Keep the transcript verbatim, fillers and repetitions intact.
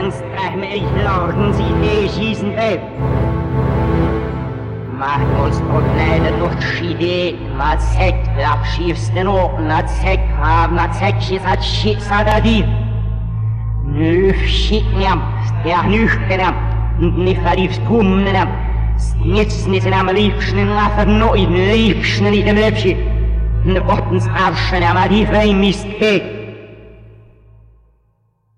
strach med lorden sie schießen will. Macht uns tot leider durch Schide, mal Zeck, abschiefst den Open, hat Zeck haben, hat Zeck schiss, hat schiss, hat er die. Nüch schicknjam, der nüchternam, und nicht verliefst humnenam, snitz nicht in am liebschen, in la vernoiden, liebschen, in dem Lebschi, in der Bottens Arschen, am die Freimist geht.